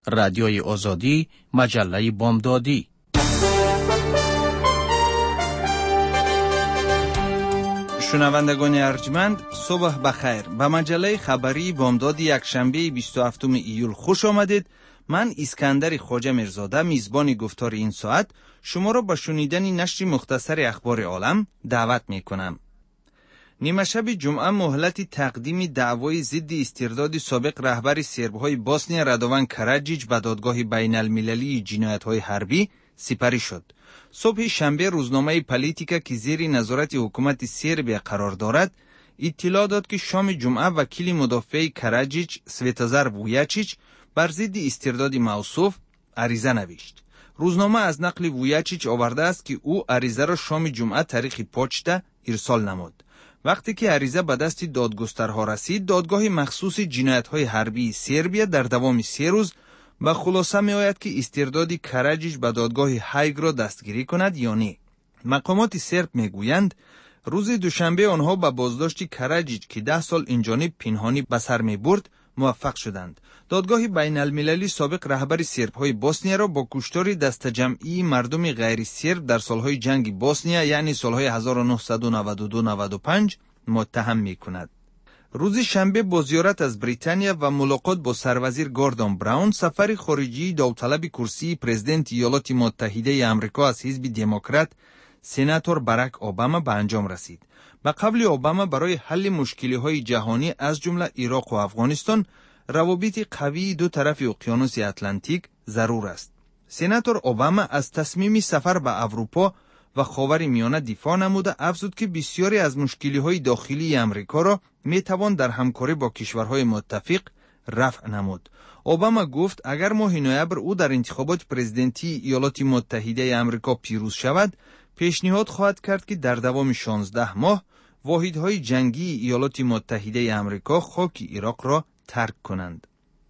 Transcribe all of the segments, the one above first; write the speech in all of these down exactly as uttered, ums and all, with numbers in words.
رادیوی آزادی، مجله بامدادی. شنوندگان ارجمند، صبح بخیر. به مجله خبری بامداد یکشنبه بیست و هفتم ایول خوش آمدید. من اسکندر خواجه میرزاده، میزبان گفتار این ساعت، شما را به شنیدن نشر مختصر اخبار عالم دعوت می کنم. نیمه شب جمعه مهلت تقدیم دعوای ضد استرداد سابق رهبر سربهای بوسنیا رادوان کاراجیچ به دادگاه بین المللی جنایت‌های حربی سپری شد. صبح شنبه روزنامه پالیتیکا که زیر نظارت حکومت سربیا قرار دارد اطلاع داد که شام جمعه وکیل مدافع کاراجیچ سویتازار وویاچیچ بر ضد استرداد موصوف عریضه نوشت. روزنامه از نقل وویاچیچ آورده است که او عریضه را شام جمعه طریق پوچتا ارسال نمود. وقتی که عریضه به دست دادگسترها رسید، دادگاه مخصوص جنایت‌های حربی سربیا در دوام سه روز به خلاصه می آید که استرداد کاراجیچ به دادگاه هاگ را دستگیری کند یا نه. مقامات سرب می گویند روز دوشنبه آنها به بازداشت کاراجیچ که ده سال اینجانب پنهانی به سر می برد موفق شدند. دادگاه بین المللی سابق رهبر سرب‌های بوسنیا را با کشتار دست جمعی مردم غیر سرب در سالهای جنگ بوسنیا یعنی سالهای هزار و نهصد و نود و دو نود و پنج متهم می کند. روز شنبه با زیارت از بریتانیا و ملاقات با سروزیر گوردون براون، سفر خارجی داوطلب کرسی پرزیدنت ایالات متحده آمریکا از حزب دموکرات سناتور باراک اوباما به انجام رسید. به قول اوباما برای حل مشکل‌های جهانی از جمله عراق و افغانستان روابط قوی دو طرف اقیانوس اتلانتیک ضرور است. سناتور اوباما از تصمیم سفر به اروپا و خاور میانه دفاع نموده افزود که بسیاری از مشکل‌های داخلی آمریکا را میتوان در همکاری با کشورهای متفق رفع نمود. اوباما گفت اگر ماه نوامبر او در انتخابات پرزیدنتی ایالات متحده آمریکا پیروز شود، پیشنهاد خواهد کرد که در دوام شانزده ماه واحدهای جنگی ایالات متحده آمریکا خاک عراق را ترک کنند.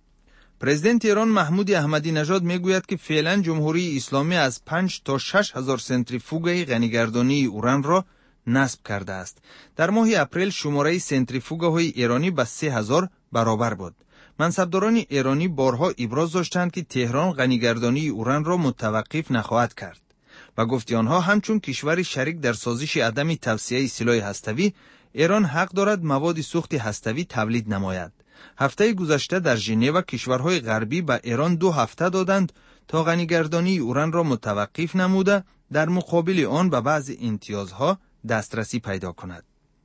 پرزیدنت ایران محمود احمدی نژاد میگوید که فعلا جمهوری اسلامی از پنج تا شش هزار سنتریفوگای غنیگردانی اوران را نصب کرده است. در ماه اپریل شماره سنتریفوگاهای ایرانی به سه هزار برابر بود. منصبداران ایرانی بارها ابراز داشتند که تهران غنیگردانی اوران را متوقف نخواهد کرد و گفتی آنها همچون کشور شریک در سازش عدم توسعه سلاح هسته‌ای، ایران حق دارد مواد سوخت هسته‌ای تولید نماید. هفته گذشته در ژنو کشورهای غربی به ایران دو هفته دادند تا غنیگردانی اوران را متوقف نموده در مقابل آن به بعض امتیازها دسترسی پیدا کند.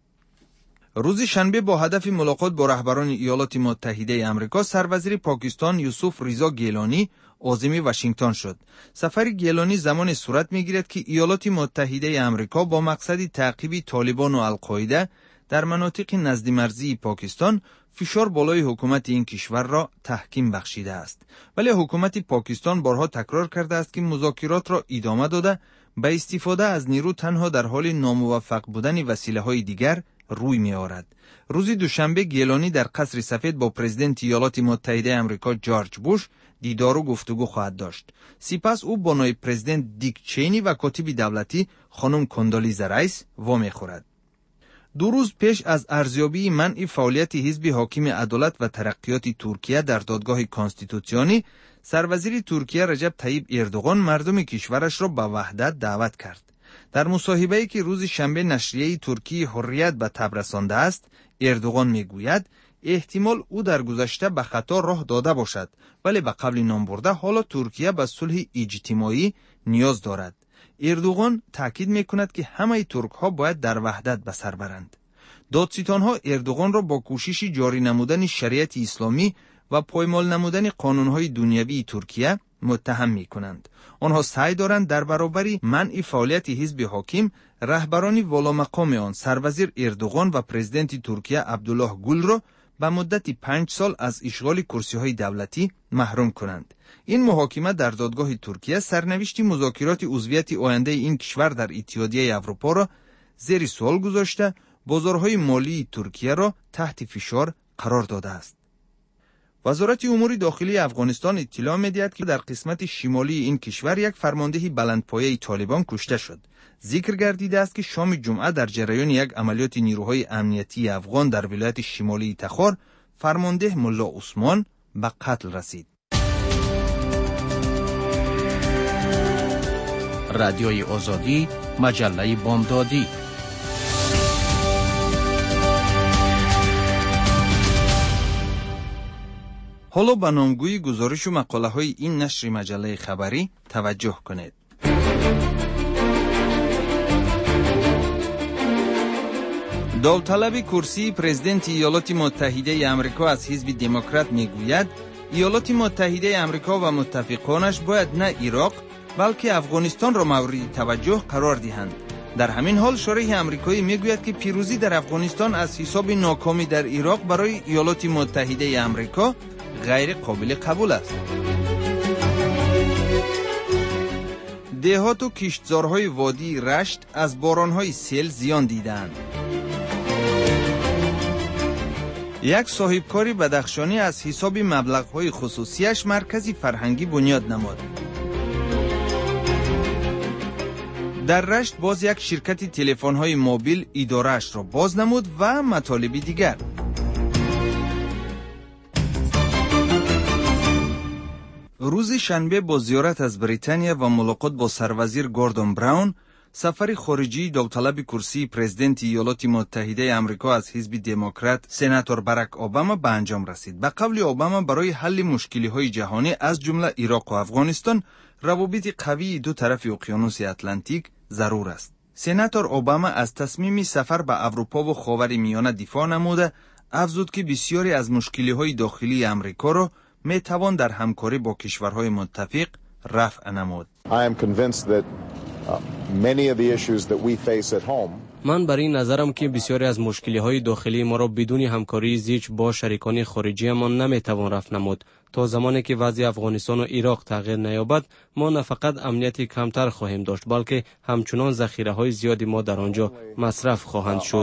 روز شنبه با هدف ملاقات با رهبران ایالات متحده آمریکا، سروزیر پاکستان یوسف رضا گیلانی عازم واشنگتن شد. سفر گیلانی زمان صورت می‌گیرد که ایالات متحده آمریکا با مقصد تعقیب طالبان و القاعده در مناطق نزد مرزی پاکستان فشار بالای حکومت این کشور را تحکیم بخشیده است. ولی حکومت پاکستان بارها تکرار کرده است که مذاکرات را ادامه داده به استفاده از نیرو تنها در حال ناموفق بودن وسیله‌های دیگر روی می‌آورد. روز دوشنبه گیلانی در قصر سفید با پرزیدنت ایالات متحده آمریکا جورج بوش دیدار و گفتگو خواهد داشت. سپس او با نایب پرزیدنت دیک چینی و کاتب دولتی خانم کندالیزا رایس وامی خورد. دو روز پیش از ارزیابی منع فعالیت حزب حاکم عدالت و ترقیات ترکیه در دادگاه کانستیتوسیونی، سروزیر ترکیه رجب طیب اردوغان مردم کشورش را به وحدت دعوت کرد. در مصاحبه‌ای که روز شنبه نشریه ترکی حریت به تب رسانده است، اردوغان میگوید احتمال او در گذشته به خطا راه داده باشد، ولی به قول نام برده حالا ترکیه به صلح اجتماعی نیاز دارد. اردوغان تاکید میکند که همه ترک ها باید در وحدت به سر برند. دادستان ها اردوغان را با کوشش جاری نمودن شریعت اسلامی و پایمال نمودن قانون های دنیوی ترکیه متهم میکنند. آنها سعی دارند در برابر منع فعالیت حزب حاکم رهبران والامقام آن سروزیر اردوغان و پرزیدنت ترکیه عبدالله گل را به مدت پنج سال از اشغال کرسی های دولتی محروم کنند. این محاکمه در دادگاه ترکیه سرنوشت مذاکرات عضویت آینده این کشور در اتحادیه اروپا را زیر سوال گذاشته، بازارهای مالی ترکیه را تحت فشار قرار داده است. وزارت امور داخلی افغانستان اطلاع می‌دهد که در قسمت شمالی این کشور یک فرمانده بلندپایه طالبان کشته شد. ذکر گردیده است که شام جمعه در جریان یک عملیات نیروهای امنیتی افغان در ولایت شمالی تخار، فرمانده ملا عثمان به قتل رسید. رادیوی آزادی، مجله بامدادی. حالا به نامگوی گزارش و مقاله های این نشر مجله خبری توجه کنید. داوطلب کرسی پرزیدنت ایالات متحده آمریکا از حزب دموکرات میگوید ایالات متحده آمریکا و متفقانش باید نه عراق بلکه افغانستان را مورد توجه قرار دهند. در همین حال شارح آمریکایی میگوید که پیروزی در افغانستان از حساب ناکامی در عراق برای ایالات متحده آمریکا غیر قابل قبول است. دهات و کشتزارهای وادی رشت از بارانهای سیل زیان دیدند. یک صاحبکاری بدخشانی از حساب مبلغ‌های خصوصیش مرکزی فرهنگی بنیاد نمود. در رشت باز یک شرکت تلفن‌های موبیل اداره‌اش را باز نمود و مطالب دیگر. روز شنبه با زیارت از بریتانیا و ملاقات با سروزیر گوردون براون، سفر خارجی داوطلب کرسی پرزیدنت ایالات متحده آمریکا از حزب دموکرات سناتور باراک اوباما به انجام رسید. به قول اوباما برای حل مشکل‌های جهانی از جمله عراق و افغانستان روابط قوی دو طرف اقیانوس اتلانتیک ضرور است. سناتور اوباما از تصمیم سفر به اروپا و خاور میانه دفاع نموده، افزود که بسیاری از مشکل‌های داخلی آمریکا را می توان در همکاری با کشورهای متفق رفع نمود. I am convinced that uh, many of the issues that we face at home من بر این نظرم که بسیاری از مشکل‌های داخلی ما را بدون همکاری زیچ با شریکان خارجیمان نمیتوان رفع نمود. تا زمانی که وضع افغانستان و عراق تغییر نیابد، ما نه فقط امنیتی کمتر خواهیم داشت، بلکه همچنان ذخیره‌های زیادی ما در آنجا مصرف خواهند شد.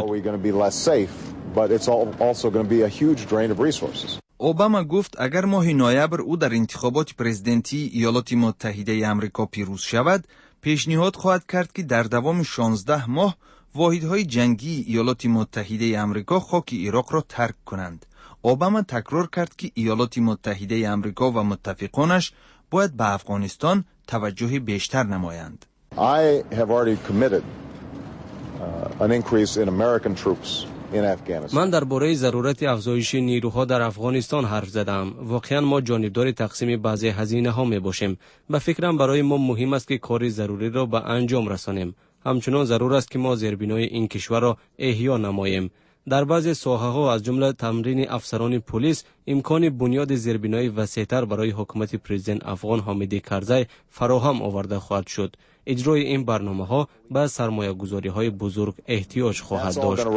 اوباما گفت اگر ماه نوامبر او در انتخابات پرزیدنتی ایالات متحده آمریکا پیروز شود، پیشنهاد خواهد کرد که در دوام شانزده ماه واحدهای جنگی ایالات متحده آمریکا خاک عراق را ترک کنند. اوباما تکرار کرد که ایالات متحده آمریکا و متفقانش باید به افغانستان توجه بیشتر نمایند. I have already committed uh, an increase in American troops in Afghanistan. من درباره ضرورت افزایش نیروها در افغانستان حرف زدم. واقعا ما جانبدار تقسیم بعضی هزینه ها می باشیم. به فکرم برای ما مهم است که کار ضروری را به انجام رسانیم. همچنان ضرور است که ما زیربنای این کشور را احیا نماییم. در بعضی ساحه‌ها از جمله تمرین افسران پلیس امکان بنیاد زیربنای وسیع‌تر برای حکومت پرزیدنت افغان حامد کرزی فراهم آورده خواهد شد. اجرای این برنامه‌ها به سرمایه‌گذاری‌های بزرگ احتیاج خواهد داشت.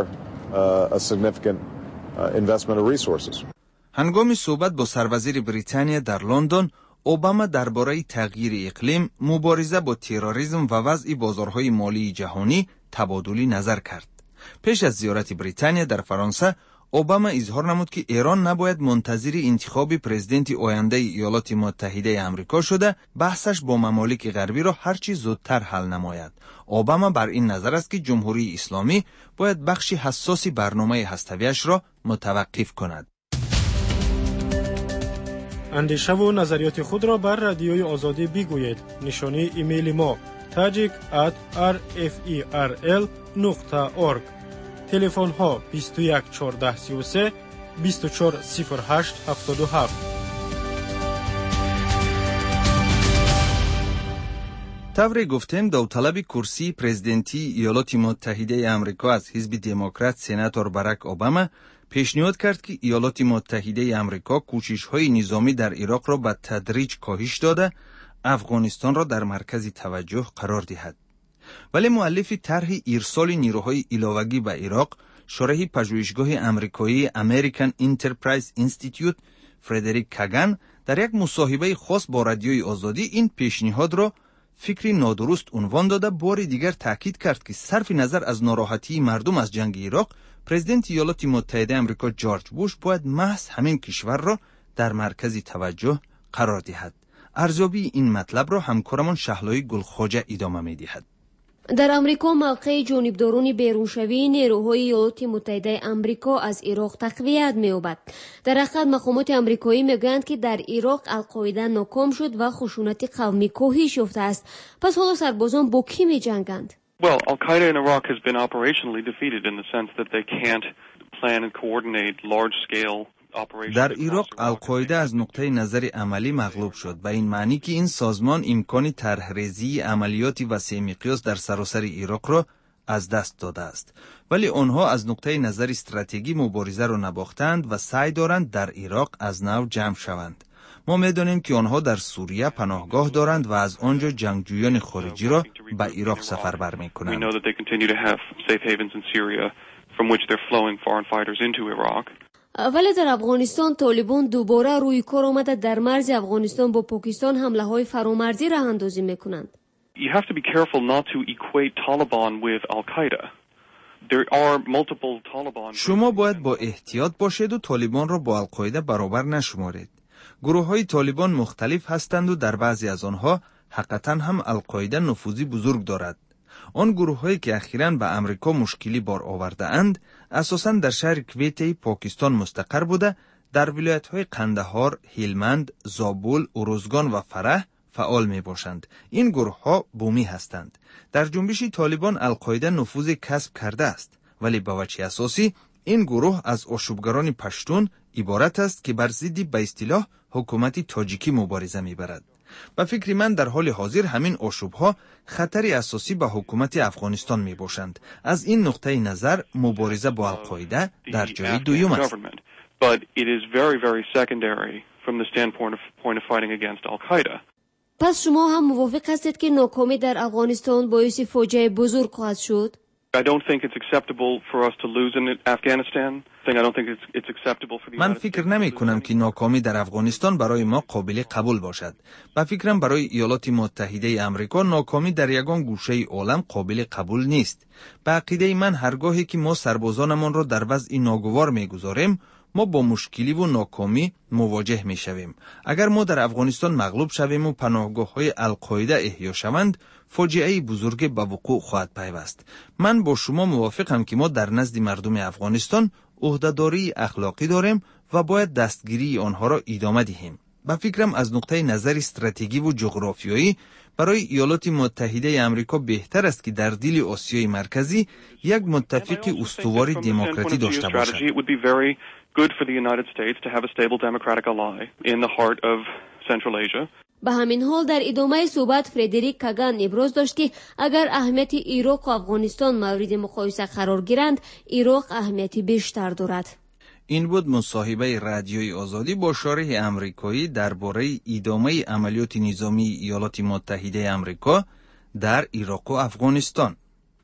هنگام صحبت با سروزیر بریتانیا در لندن، اوباما درباره تغییر اقلیم، مبارزه با تروریسم و وضع بازارهای مالی جهانی تبادل نظر کرد. پیش از زیارت بریتانیا در فرانسه، اوباما اظهار نمود که ایران نباید منتظر انتخاب پرزیدنت آینده ایالات متحده آمریکا شده بحثش با ممالک غربی را هرچی زودتر حل نماید. اوباما بر این نظر است که جمهوری اسلامی باید بخش حساس برنامه هسته‌ایش را متوقف کند. اندیشه و نظریات خود را بر رادیوی آزادی بگویید. نشانی ایمیل ما tajik at r f e r l نقطه org. تلفن ها بیست و یک چهارده سی و سه بیست و چهار صفر هشت هفتاد و هفت. طوری گفتیم داوطلب کرسی پرزیدنتی ایالات متحده آمریکا از حزب دموکرات سناتور باراک اوباما پیشنهاد کرد که ایالات متحده آمریکا کوشش‌های نظامی در عراق را به تدریج کاهش داده افغانستان را در مرکز توجه قرار دهد. ولی مؤلف طرح ارسال نیروهای علاوه‌ای به عراق، شارح پژوهشگاه آمریکایی امریکن انترپرایز اینستیتیوت فردریک کاگان در یک مصاحبه خاص با رادیوی آزادی این پیشنهاد را فکری نادرست عنوان داده، بار دیگر تاکید کرد که صرف نظر از ناراحتی مردم از جنگ عراق، پرزیدنت ایالات متحده آمریکا جورج بوش باید محض همین کشور را در مرکز توجه قرار دهد. ارزیابی این مطلب را همکارمان شهلای گلخواجه ادامه می دهد. در آمریکا موقع جانبداران بیرونشوی نیروهای ایالات متحده آمریکا از عراق تقویت می‌یابد. در حقیقت مقامات آمریکایی میگویند که در عراق القاعده ناکام شد و خشونت قومی کاهش یافته است. پس حالا سربازان با کی می‌جنگند؟ Well, Al-Qaeda in Iraq has been operationally defeated in the sense that they can't plan and coordinate large-scale operations. در عراق القاعده از نقطه نظر عملی مغلوب شد، به این معنی که این سازمان امکان طرح‌ریزی عملیاتی وسیع مقیاس در سراسر عراق را از دست داده است. ولی آنها از نقطه نظر استراتژی مبارزه را نباختند و سعی دارند در عراق از نو جمع شوند. ما می‌دانیم که آنها در سوریه پناهگاه دارند و از آنجا جنگجویان خارجی را به عراق سفربر می‌کنند. ولی در افغانستان طالبان دوباره روی کار آمده در مرز افغانستان با پاکستان حمله‌های فرامرزی راه اندازی می‌کنند. You have to be careful not to equate Taliban with Al-Qaeda. There are multiple Taliban. شما باید با احتیاط باشید و طالبان را با القاعده برابر نشمارید. گروه‌های طالبان مختلف هستند و در بعضی از آنها حقیقتاً هم القاعده نفوذی بزرگ دارد. آن گروه‌هایی که اخیراً به امریکا مشکلی بار آورده اند، اساساً در شهر کویت پاکستان مستقر بوده، در ولایت‌های قندهار، هلمند، زابل، اروزگان و فرح فعال می باشند. این گروه‌ها بومی هستند. در جنبش طالبان القاعده نفوذ کسب کرده است، ولی به وجه اساسی این گروه از آشوبگران پشتون عبارت است که بر ضد به اصطلاح حکومت تاجیکی مبارزه می‌برد. به فکر من در حال حاضر همین آشوب‌ها خطری اساسی به حکومت افغانستان می‌باشند. از این نقطه نظر مبارزه با القاعده در جای دوم است. But it is very very secondary from the standpoint of point of fighting against Al-Qaeda. پس شما هم موافق هستید که ناکامی در افغانستان باعث فاجعه بزرگ خواهد شد؟ I don't think it's acceptable for us to lose in Afghanistan. I don't think it's it's acceptable for the من فکر نمی کنم که ناکامی در افغانستان برای ما قابل قبول باشد. به فکرم برای ایالات متحده آمریکا ناکامی در یگان گوشه عالم قابل قبول نیست. به عقیده من هرگاهی که ما سربازانمان را در وضع ناگوار می‌گذاریم، ما با مشکلی و ناکامی مواجه می شویم. اگر ما در افغانستان مغلوب شویم و پناهگاه های القاعده احیا شوند، فاجعه بزرگ به وقوع خواهد پیوست. من با شما موافقم که ما در نزد مردم افغانستان عهده‌داری اخلاقی داریم و باید دستگیری آنها را ادامه دهیم. به فکرم از نقطه نظر استراتژی و جغرافیایی برای ایالات متحده آمریکا بهتر است که در دل آسیای مرکزی یک متفق استوار دموکراتی داشته باشد. Good for the United States to have a stable democratic ally in the heart of Central Asia. به همین حال در ادامه صحبت فردریک کاگان ابراز داشت که اگر اهمیت عراق و افغانستان مورد مقایسه قرار گیرند، عراق اهمیتی بیشتر دارد. این بود مصاحبه رادیوی آزادی با شارح آمریکایی درباره ادامه عملیات نظامی ایالات متحده آمریکا در عراق و افغانستان.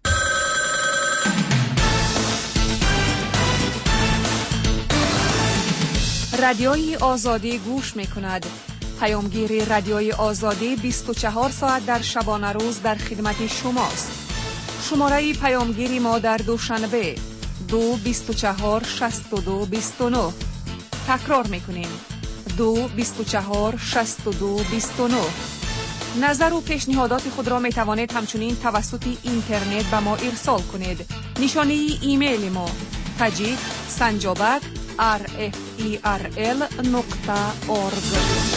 رادیوی آزادی گوش می کند. پیامگیر رادیوی آزادی بیست و چهار ساعت در شبانه روز در خدمت شماست. شماره پیامگیری ما در دوشنبه دو بیست و چهار شصت و دو بیست و نه. تکرار می کنیم دو بیست و چهار شصت و دو بیست و نه. نظر و پیشنهادات خود را می توانید همچنین توسط اینترنت به ما ارسال کنید. نشانه ایمیل ما تاجیک سنجابک آر اف ای آر ال نقطه اورگ.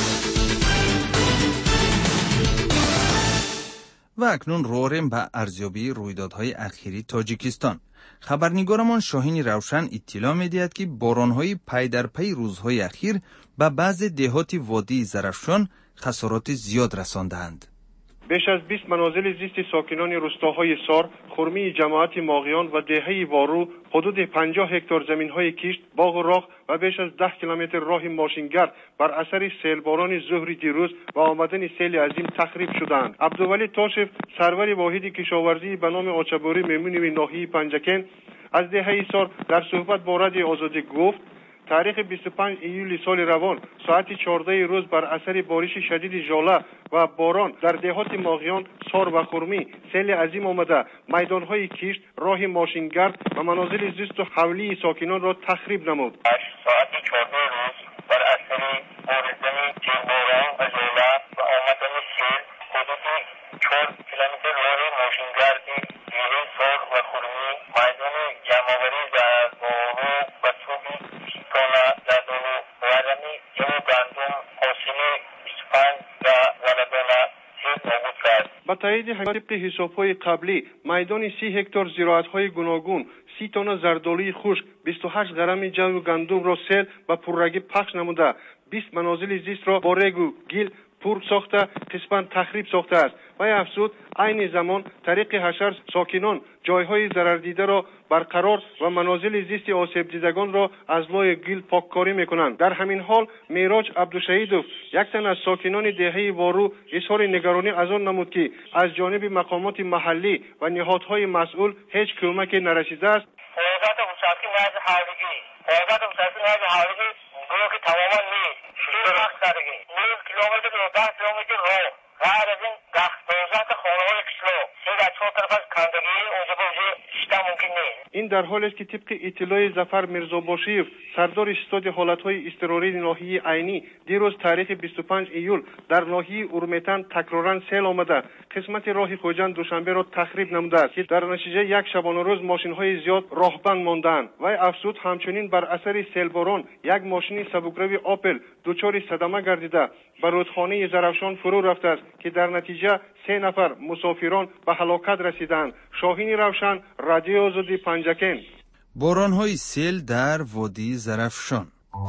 و اکنون رویم به ارزیابی رویدادهای اخیری تاجیکستان. خبرنگارمان شاهین روشن اطلاع می‌دهد که باران‌های پی در پی روزهای اخیر به بعض دهات وادی زرافشان خسارات زیاد رسانده‌اند. بیش از بیست منازل زیست ساکنان روستاهای سار، خرمی جماعت ماغیان و دهه وارو، حدود پنجاه هکتار زمین‌های کشت، باغ و راغ و بیش از ده کیلومتر راه ماشینگر بر اثر سیلباران ظهر دیروز و آمدن سیل عظیم تخریب شدند. عبدالولی تاشف، سرور واحد کشاورزی به نام آچبوری میمونی ناحیه پنجکن، از دهه سار در صحبت با رادیو آزادی گفت تاریخ بیست و پنج ایول سال روان ساعت چهارده روز بر اثر بارش شدید ژاله و باران در دهات ماغیان، سار و خرمی سیل عظیم آمده میدانهای کشت، راه ماشینگرد و منازل زیست و حولی ساکنان را تخریب نمود. ساعت چهارده روز بر اثر بارزن باران و ژاله و آمدن سیل حدود چهار کیلومتر راه ماشینگرد با تایید طبق حساب‌های قبلی میدان سی هکتار زراعت‌های گوناگون، سی تن زردآلوی خشک، بیست و هشت گرم جو گندم را سیل و پررگی پخش نموده، بیست منازل زیست را با ریگ و گل پر ساخته، قسماً تخریب ساخته است. و افزود عین زمان طریق حشر ساکنان جایهای ضرر دیده را برقرار و منازل زیست آسیب دیدگان را از لای گل پاککاری میکنند. در همین حال میراج عبدالشهیدوف، یک تن از ساکنان دهه وارو، اظهار نگرانی از آن نمود که از جانب مقامات محلی و نهادهای مسئول هیچ کمکی نرسیده است. حیات خصوصی نزد حالیگی حیات خصوصی نزد حالیگی گروه که تماما نیست شیر وقت دارگی نیم کیلومتر و ده کیلومتر رو غیر از این دوزده خانه های قشلو سید از چهار طرف از کندگی اونجا با اونجا شیده ممکن نیست. این در حال است که طبق اطلاع ظفر میرزاباشیف، سردار استاد حالتهای اضطراری ناحیه عینی، دیروز تاریخ بیست و پنج ایول در ناحیه اورمیتن تکرارا سیل آمده قسمت راه خوجند دوشنبه را تخریب نموده است که در نتیجه یک شبانه روز ماشین‌های زیاد راهبند ماندند. و افزود همچنین بر اثر سیلباران یک ماشین سبکروی آپل دچار صدمه گردیده به رودخانه زرافشان فرو رفته است که در نتیجه سه نفر مسافران به هلاکت رسیدند. شاهین روشن، رادیو آزادی پنجکن. باران‌های سیل در وادی زرافشان.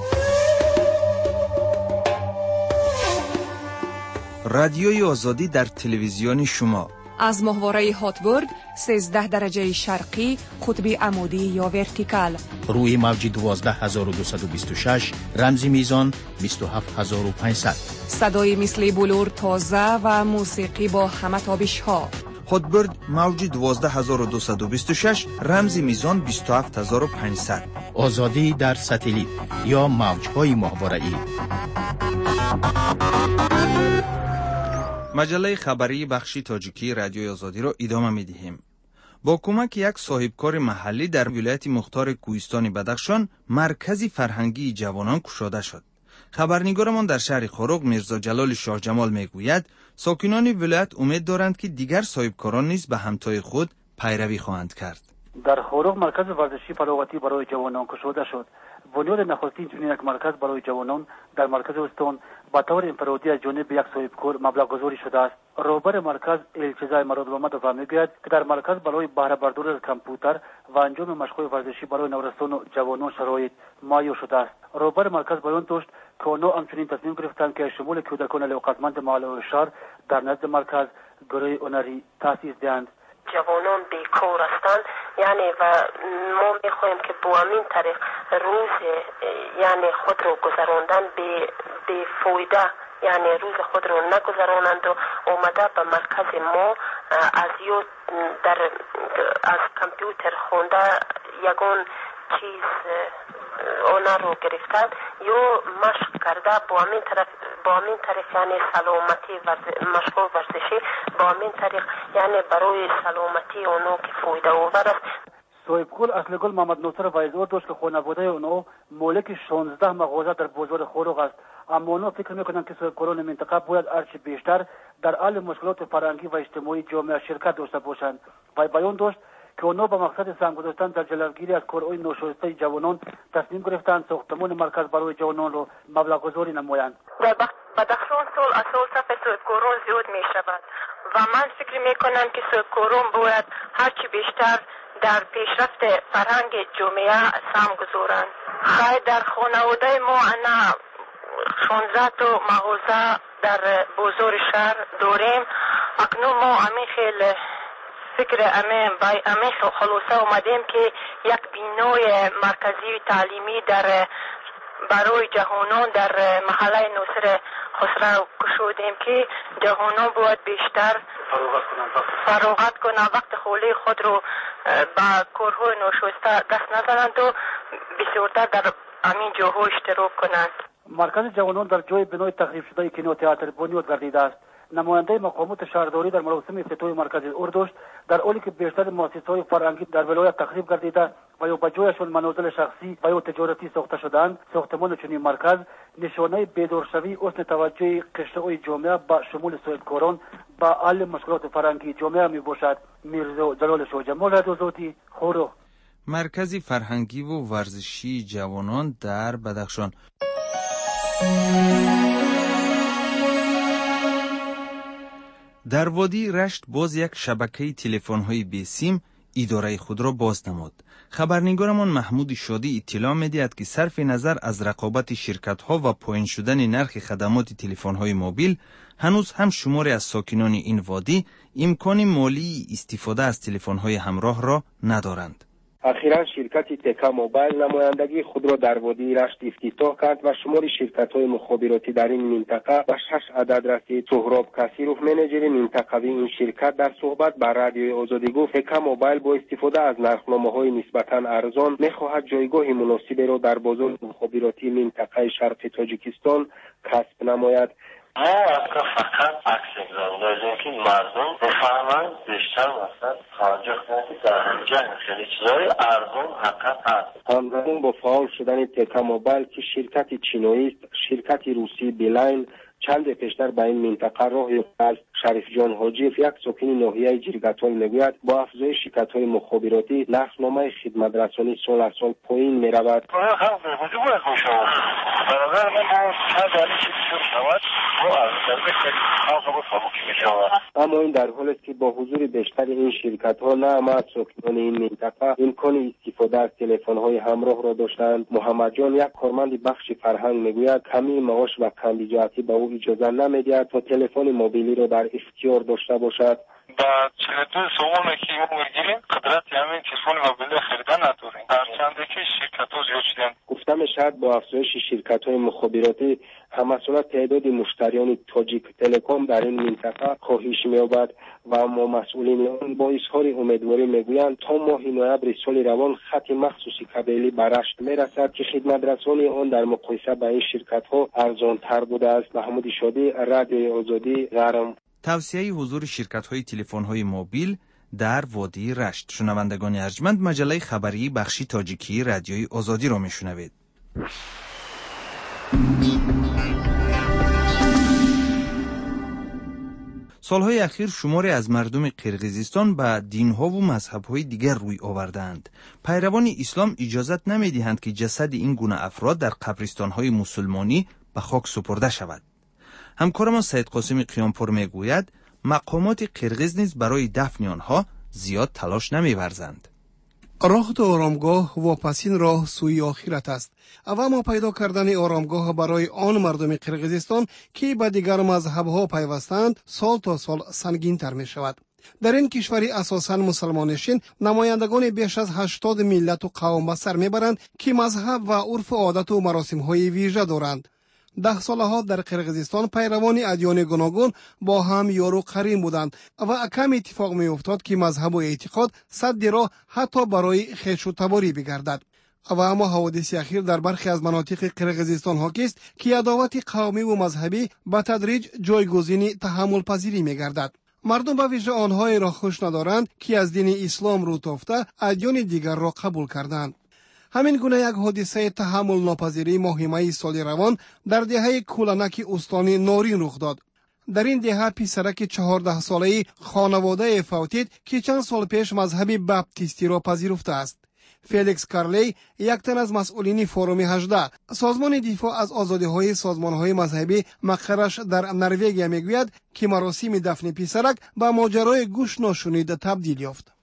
رادیوی آزادی در تلویزیون شما از ماهواره هاتبورگ سیزده درجه شرقی قطب عمودی یا ورتیکال، روی موج دوازده هزار و دویست و بیست و شش رمزی میزان بیست و هفت هزار و پانصد، صدای مثل بلور تازه و موسیقی با همه تابش ها. هاتبورگ موج دوازده هزار و دویست و بیست و شش رمزی میزان بیست و هفت هزار و پانصد. آزادی در ساتلیت یا موجهای ماهواره‌ای. مجله خبری بخشی تاجیکی رادیوی آزادی را ادامه می‌دهیم. با کمک یک صاحبکار محلی در ولایت مختار کوهستان بدخشان مرکزی فرهنگی جوانان گشاده شد. خبرنگارمان در شهر خروق میرزا جلال شاه جمال میگوید ساکنان ولایت امید دارند که دیگر صاحبکاران نیز به همتای خود پیروی خواهند کرد. در خروق مرکز ورزشی فراغتی برای جوانان گشاده شد. بنیاد نخستین چنین یک مرکز برای جوانان در مرکز استان با طور انفرادی از جانب یک صاحبکار مبلغ گذاری شده است. رهبر مرکز الچزای مراد محمدوف میگوید که در مرکز برای بهره برداری از کامپیوتر و انجام مشق‌های ورزشی برای نورستان و جوانان شرایط مهیا شده است. رهبر مرکز بیان داشت که آنها همچنین تصمیم گرفتند که شمول کودکان لیاقتمند محله و شهر در نزد مرکز گروه هنری تأسیس دهند. جوانان بیکار هستند، یعنی و ما میخواهیم که با همین طریق روز یعنی خود رو گذراندن به به فایده، یعنی روز خود رو نگذرانند و اومده به مرکز ما از یو در از کامپیوتر خونده یگان چیز اونا رو گرفتن یا مشق کرده با همین طرف با همین طریق یعنی سلامتی ورز... مشق ورزشی با همین طریق یعنی برای سلامتی اونا که فایده آور است. صاحبکار اصل گل محمد نصر وایزور داشت که خانواده اونا مالک شانزده مغازه در بازار خروق است، اما اونا فکر میکنند که صاحبکاران منطقه باید هرچی بیشتر در حل مشکلات فرهنگی و اجتماعی جامعه شرکت داشته باشند. و بیان داشت که اونا با مقصد سهم گذاشتن در جلوگیری از کارهای ناشایسته جوانان تصمیم گرفتند ساختمان مرکز برای جوانان را مبلغ گذاری نمایند. در بدخشان سال از سال صف صاحبکاران زیاد می شود و من فکر می کنم که صاحبکاران باید هرچی بیشتر در پیشرفت فرهنگ جامعه سهم گذارند. خیر در خانواده ما انا شانزده تا مغازه در بازار شهر داریم. اکنون ما همین خیلی فکر امین بای امین خلاصه اومدیم که یک بینای مرکزی تعلیمی در برای جهانان در محله ناصر خسرو گشودیم که جهانان باید بیشتر فراغت کنند، وقت خالی خود رو با کارهای ناشایسته دست نزنند و بسیارتر در همین جاها اشتراک کنند. مرکز جوانان در جای بنای تخریب شده کینو تئاتر بنیاد گردیده است. نماینده مقامات شهرداری در مراسم افتتاحی مرکز اردوشت در حالی که بیشتر مؤسسه‌های فرهنگی در ولایت تخریب گردیده و یا به جایشان منازل شخصی و یا تجارتی ساخته شدند، ساختمان چنین مرکز نشانه بیدارشوی حسن توجه قشرهای جامعه با شمول صاحبکاران با حل مشکلات فرهنگی جامعه می باشد. میرزا جلال شاه جمال رادیو آزادی خروق. مرکزی فرهنگی و ورزشی جوانان در بدخشان. در وادی رشت باز یک شبکه تلفن‌های بی سیم اداره خود را باز نمود. خبرنگارمان محمود شادی اطلاع می‌دهد که صرف نظر از رقابت شرکت‌ها و پایین شدن نرخ خدمات تلفن‌های موبیل، هنوز هم شماری از ساکنان این وادی امکان مالی استفاده از تلفن‌های همراه را ندارند. اخیراً شرکت تکا موبایل نمایندگی خود را در وادی رشت افتتاح کرد و شمار شرکت‌های مخابراتی در این منطقه به شش عدد رسید. سهراب کثیروف، منیجر منطقوی این شرکت، در صحبت با رادیوی آزادی گفت تکا موبایل با استفاده از نرخنامه‌های نسبتاً ارزان می‌خواهد جایگاه مناسبی را در بازار مخابراتی منطقه شرق تاجیکستان کسب نماید. ما اصلا فقط عکس اقدام داریم که مردم بفهمند بیشتر مثلا توجه کنید در اینجا خیلی چیزای ارزان حقیقت هست. همزمان با فعال شدن تکا موبایل که شرکت چینایی است، شرکت روسی بیلاین چند پیشتر به این منطقه راه یافت. شریف جان حاجیف، یک ساکن ناحیه جرگتال، میگوید با افزایش شرکت‌های مخابراتی نرخنامه خدمت رسانی سال از سال پایین می‌رود. اما این در حالی است که با حضور بیشتر این شرکت‌ها نه همه ساکنان این منطقه امکان استفاده از تلفن‌های همراه را داشتند. محمد جان، یک کارمند بخش فرهنگ، میگوید کمی معاش و کندیجاتی به او اجازه نمی‌دهد تا تلفن موبیلی را در اختیار داشته باشد. با چهل و دو سومونه که ما میگیریم قدرت همین تلفن موبیل خریدن نداریم. در چنده که شرکت‌ها زیاد شدن. گفته می‌شود با افزایش شرکت‌های مخابراتی هم‌مسئول تعداد مشتریان تاجیک تلکام در این منطقه کاهش می‌یابد و ما مسئولین آن با اظهار امیدواری میگویند تا ماه نوامبر سال روان خط مخصوصی قبیلی به رشت میرسد که خدمت رسانی آن در مقایسه با این شرکت‌ها ارزان‌تر بوده است. محمود شادی، رادیوی آزادی، غرم. توصیه حضور شرکت‌های تلفن‌های موبیل در وادی رشت. شنوندگان ارجمند، مجله خبری بخشی تاجیکی رادیوی آزادی را میشنوید. سالهای اخیر شماری از مردم قرقیزستان به دینها و مذهب‌های دیگر روی آوردند. پیروان اسلام اجازت نمی‌دهند که جسد این گونه افراد در قبرستان‌های مسلمانی به خاک سپرده شود. همکارمان سید قاسم قیامپور میگوید مقامات قرقیز نیز برای دفن آنها زیاد تلاش نمی‌ورزند. راه تا آرامگاه واپسین راه سوی آخرت است. اما پیدا کردن آرامگاه برای آن مردم قرقیزستان که به دیگر مذهب‌ها پیوستند سال تا سال سنگین تر می شود. در این کشوری اساساً مسلمانشین نمایندگان بیش از هشتاد ملت و قوم به سر میبرند که مذهب و عرف و عادت و مراسم‌های ویژه دارند. ده سالها در قرقیزستان پیروان ادیان گوناگون با هم یارو قرین بودند و کم اتفاق می افتاد که مذهب و اعتقاد صد راه حتی برای خویش و تباری بگردد. و اما حوادث اخیر در برخی از مناطق قرقیزستان حاکی است که عداوت قومی و مذهبی به تدریج جایگزین تحمل پذیری می گردد. مردم به ویژه آنهایی را خوش ندارند که از دین اسلام رو تافته ادیان دیگر را قبول کردند. همین گونه یک حادثه تحمل ناپذیری ماه سال روان در دهه کولنک استان نورین رخ داد. در این دهه پسرک چهارده ساله‌ای خانواده فوتید که چند سال پیش مذهب بپتیستی را پذیرفته است. فلیکس کارلی، یک تن از مسئولین فوروم هجده، سازمان دفاع از آزادی‌های سازمان‌های مذهبی مقرش در نروژ میگوید که مراسم دفن پسرک به ماجرای گوش ناشنیده تبدیل یافت.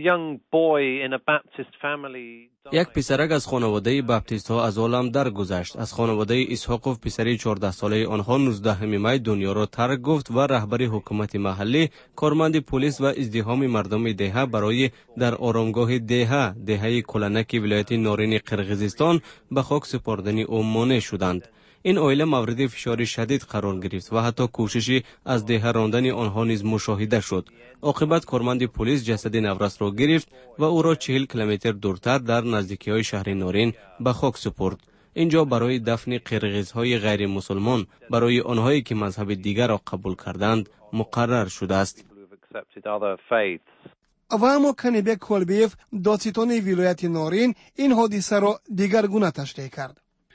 یک پسرک از خانواده بپتیست ها از عالم درگذشت. از خانواده اسحاقوف پسری چهارده ساله آنها نوزدهم می دنیا را ترک گفت و رهبر حکومت محلی، کارمند پلیس و ازدحام مردم دهه برای در آرامگاه دهه دهه کلنک ولایت نورین قرقیزستان به خاک سپردن او مانع شدند. این عائله مورد فشار شدید قرار گرفت و حتی کوششی از دهه راندن آنها نیز مشاهده شد. عاقبت کارمند پلیس جسد نورس را گرفت و او را چهل کیلومتر دورتر در نزدیکی‌های شهر نورین به خاک سپرد. اینجا برای دفن قرقیزهای غیر مسلمان برای آنهایی که مذهب دیگر را قبول کردند مقرر شده است. و اما کنیبک کولبیف، دادستان ولایت نورین، این حادثه را دیگر گونه تشریح کرد.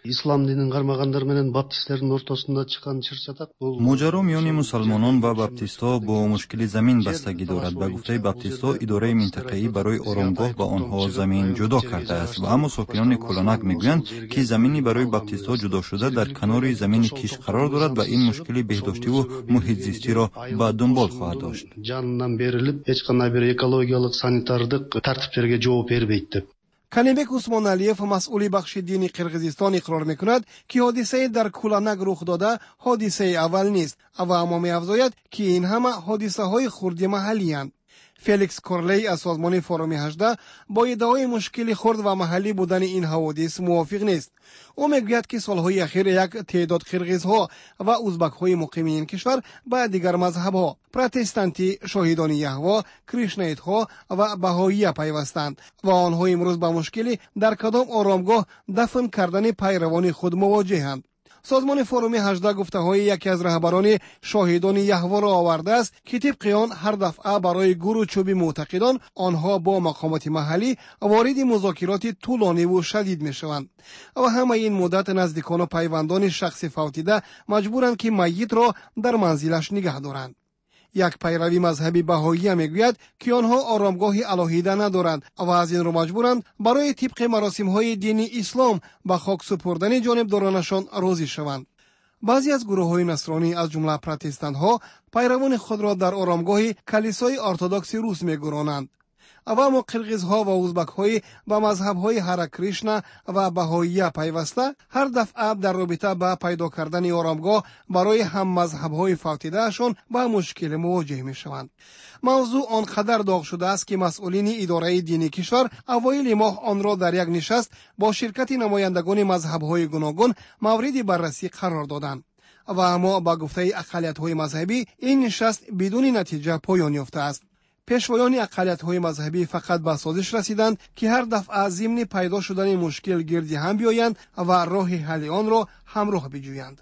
ислам динин кармагандар менен баптисттердин ортосунда чыккан чыр-чатак бул моҷаро миёни мусалмонон ва баптистҳо бо мушкили замин бастагӣ дорад. Ба гуфтаи баптистҳо идораи минтақаӣ барои оромгоҳ ба онҳо замин ҷудо кардааст ва аммо сокинони Куланак мегӯянд ки замини барои баптистҳо ҷудо шуда дар канори замини киш қарор дорад ва ин мушкили беҳдоштиву муҳитзистиро ба дунбол хоҳад дошт. жанынан берилип эч кандай бир экологиялык санитардык тартиптерге жооп бербейт деп. Канибек Усмоналиев, масъули бахши дини Қирғизистон, иқрор мекунад ки ҳодисае дар Куланак рух дода ҳодисаи аввал нест ва аммо меафзояд ки ин ҳама ҳодисаҳои хурди маҳаллиянд. Феликс Корлей аз созмони форуми ҳаждаҳ бо иддаои мушкили хурд ва маҳаллӣ будани ин ҳаводис мувофиқ нест. ӯ мегӯяд ки солҳои ахир як теъдод қирғизҳо ва узбакҳои муқими ин кишвар ба дигар мазҳабҳо протестантӣ, шоҳидони Яҳво, кришнаитҳо ва баҳоия пайвастанд ва онҳо имрӯз ба мушкили дар кадом оромгоҳ дафн кардани пайравони худ мувоҷеҳанд. созмони форуми ҳаждаҳ гуфтаҳои яке аз раҳбарони шоҳидони Яҳворо овардааст ки тибқи он ҳар дафъа барои гуру чӯби мӯътақидон онҳо бо мақомоти маҳаллӣ вориди музокироти тӯлониву шадид мешаванд ва ҳамаи ин муддат наздикону пайвандони шахси фавтида маҷбуранд ки майитро дар манзилаш нигаҳ доранд. як пайрави мазҳаби баҳоия мегӯяд ки онҳо оромгоҳи алоҳида надоранд ва аз ин рӯ маҷбуранд барои тибқи маросимҳои дини ислом ба хок супурдани ҷонибдоронашон розӣ шаванд. баъзе аз гурӯҳҳои насронӣ аз ҷумла протестантҳо пайравони худро дар оромгоҳи калисои ортодокси рус мегуронанд. ва аммо қирғизҳо ва узбакҳои ба мазҳабҳои Ҳара Кришна ва баҳоия пайваста ҳар дафъа дар робита ба пайдо кардани оромгоҳ барои ҳаммазҳабҳои фавтидаашон ба мушкил мувоҷеҳ мешаванд. мавзӯъ он қадар доғ шудааст ки масъулини идораи дини кишвар авоили моҳ онро дар як нишаст бо ширкати намояндагони мазҳабҳои гуногун мавриди баррасӣ қарор доданд. ва аммо ба гуфтаи ақалиятҳои мазҳабӣ ин нишаст бидуни натиҷа поён ёфтааст. пешвоёни ақалиятҳои мазҳабӣ фақат ба созиш расиданд ки ҳар дафъа зимни пайдо шудани мушкил гирди ҳам биёянд ва роҳи ҳалли онро ҳамроҳ биҷӯянд.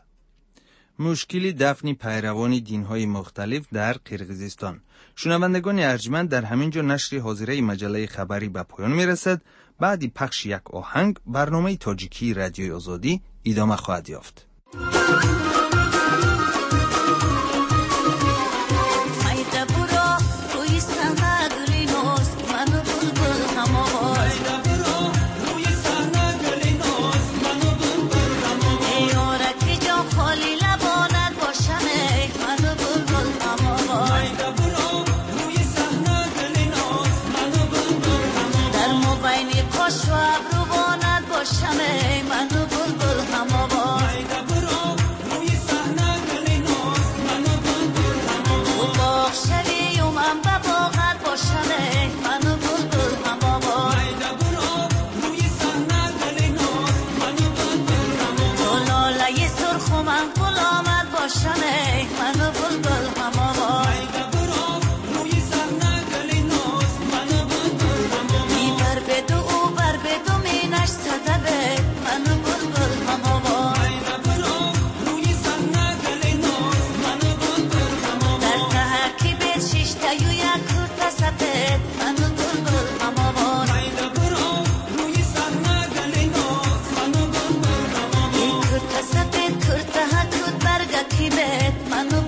мушкили дафни пайравони динҳои мухталиф дар Қирғизистон. шунавандагони арҷманд, дар ҳамин ҷо нашри ҳозираи маҷаллаи хабарӣ ба поён мерасад. баъди пахши як оҳанг барномаи тоҷикии радиои озодӣ идома хоҳад ёфт. Manu